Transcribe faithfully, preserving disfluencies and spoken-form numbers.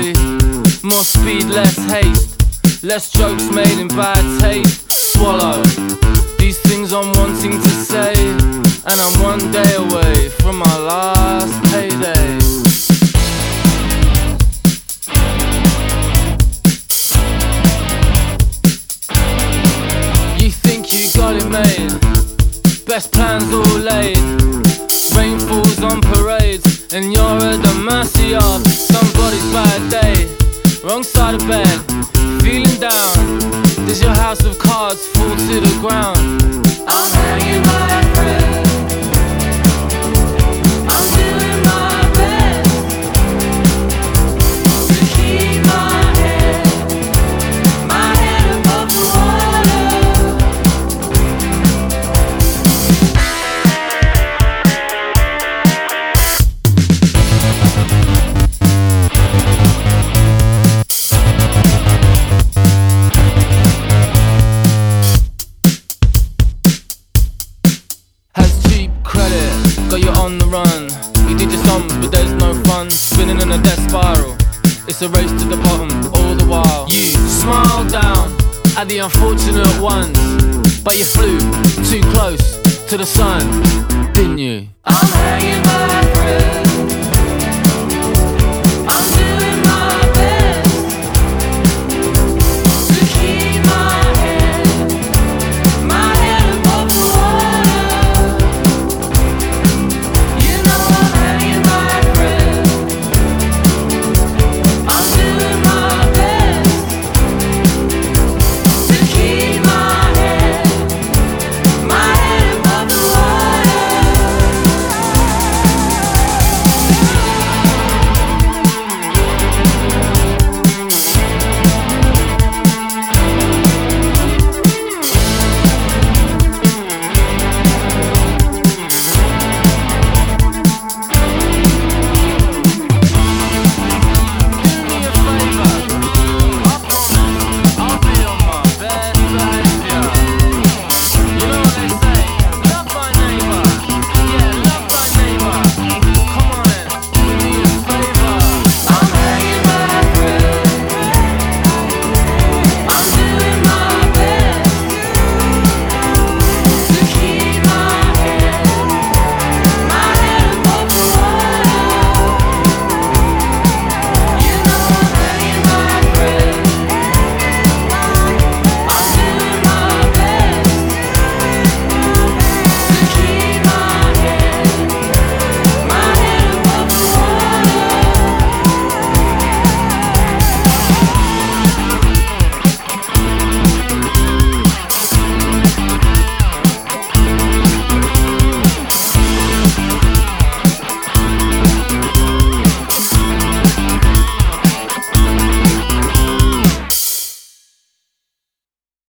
hungry. More speed, less haste. Less jokes made in bad taste. Swallow these things I'm wanting to say, and I'm one day away from my last payday. You think you got it made, best plans all laid. Rain falls on parades, and you're at the mercy of somebody's bad day. Wrong side of bed, feeling down. Does your house of cards fall to the ground? I'm hanging my breath, I'm doing my best to keep my head, my head above the got you on the run. You did your sums, but there's no fun. Spinning in a death spiral, it's a race to the bottom all the while. You smile down at the unfortunate ones, but you flew too close to the sun, didn't you? I'm hanging by